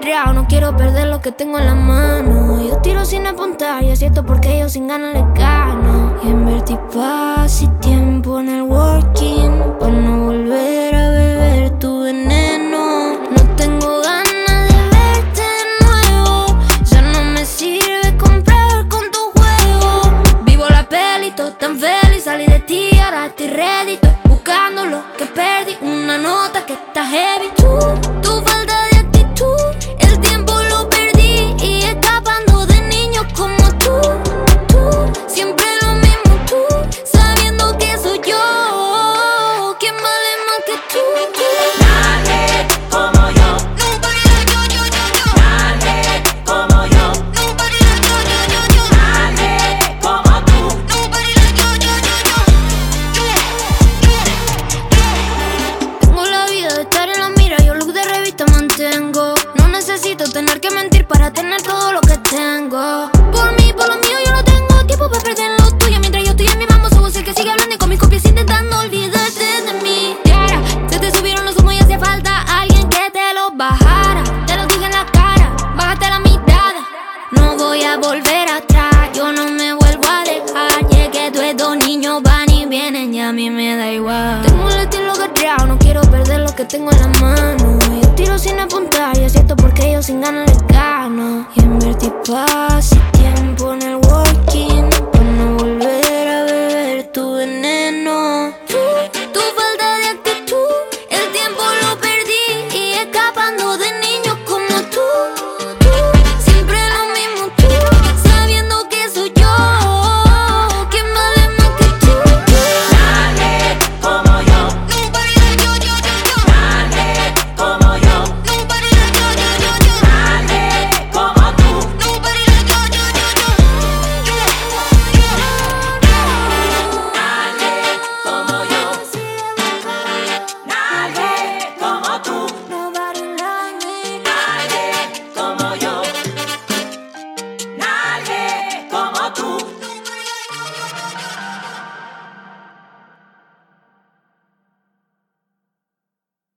ajetreado, no quiero perder lo que tengo en la mano. Yo tiro sin apuntar y acierto porque yo sin ganas le gano. Y invertí paz y tiempo en el working para no volver a beber tu veneno. No tengo ganas de verte de nuevo, ya no me sirve comprar con tu juego. Vivo la peli, todo tan feliz, salí de ti, ahora estoy ready. Estoy buscando lo que perdí, una nota que está heavy. Tu falta de actitud, el tiempo lo perdí y escapando de niños como tú. Siempre lo mismo tú, sabiendo que soy yo quien vale más que tú. Nadie como yo. Nobody like yo. Nadie como yo. Nobody like yo. Nadie como tú. Nobody like yo. Tengo la vida de estar en la mira, yo look de revista mantengo. No necesito tener que mentir para tener todo lo que tengo. Por mí, por lo mío, yo no tengo tiempo para perder lo tuyo. Mientras yo estoy en mi mambo, soy el que sigue hablando y con mis copias intentando olvidarte de mí. Y ahora, se te subieron los humos y hacía falta alguien que te los bajara. Te lo dije en la cara, bájate la mirada. No voy a volver atrás, yo no me vuelvo a dejar. Llegué, dos niños van y vienen y a mí me da igual. Tengo el estilo ajetreado, no quiero perder lo que tengo en la mano. Yo tiro sin apuntar y acierto porque yo sin ganas le gano. Y invertí paz y tiempo en el world.